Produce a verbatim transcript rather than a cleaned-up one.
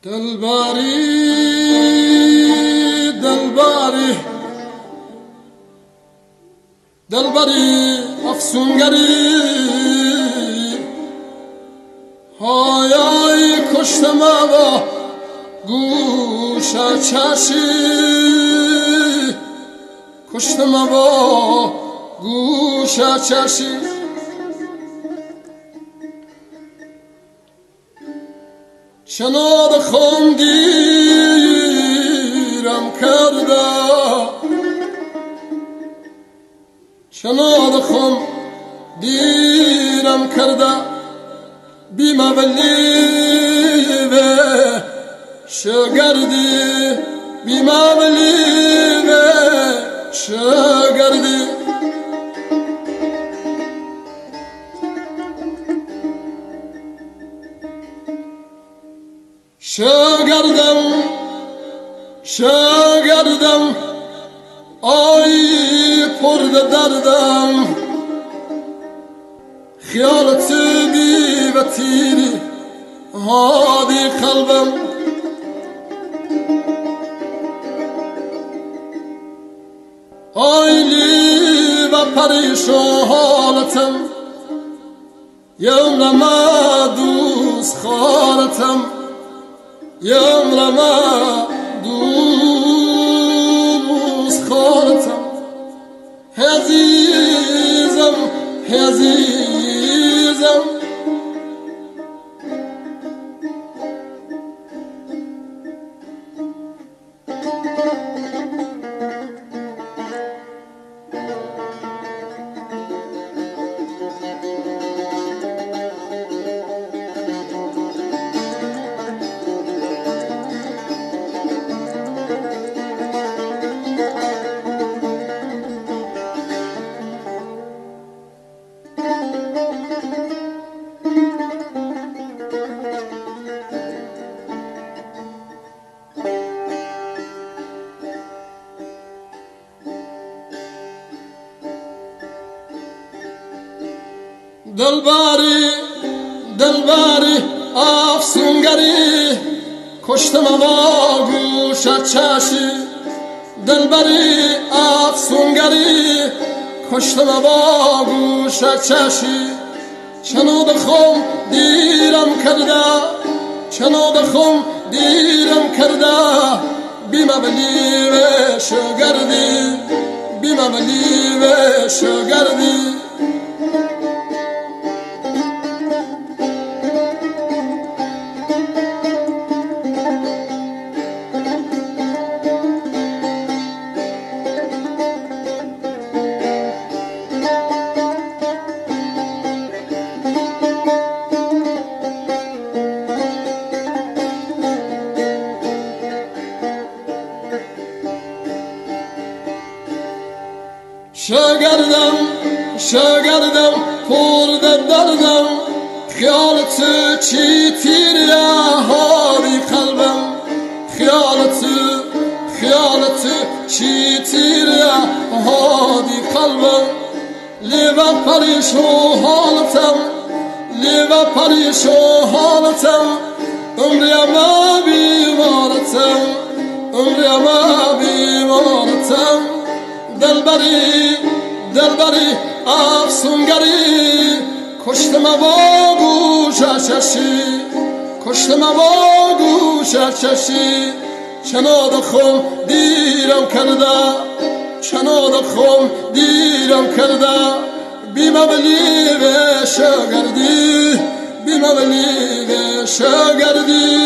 دلبری دلبری دلبری افسونگری های های کشتم با گوش چشی کشتم با گوش چشی چناد خون گیرم کرده چناد خون گیرم کرده بیمه ولی و شگردی بیمه ولی و شگردی شگردم شگردم آی پرد دردم خیالت بی و تیری هادی قلبم آیلی و پریشان حالتم یوم ما دوست خالتم يوم لما دوس خالتم هزيزم هزيزم دلبری دلبری افسونگری کشتم با گوش چشی دلبری افسونگری کشتم با گوش چشی چنود خم دیرم کرده چنود خم دیرم کرده بیمه بلی و شگردی بیمه بلی و شگردی شگردم شگردم پر دردم خیالت چی تیر هادی قلبم خیالت خیالت چی تیر هادی قلبم لیو پریشان حالتم لیو پریشان حالتم عمری ما بیمارتم عمری ما بیمارتم دلبری دلبری افسونگری کشتم با گوش چشی کشتم با گوش چشی چناد خم دیرم کرده چناد خم دیرم کرده بیمه بلی و شگردی بیمه بلی و شگردی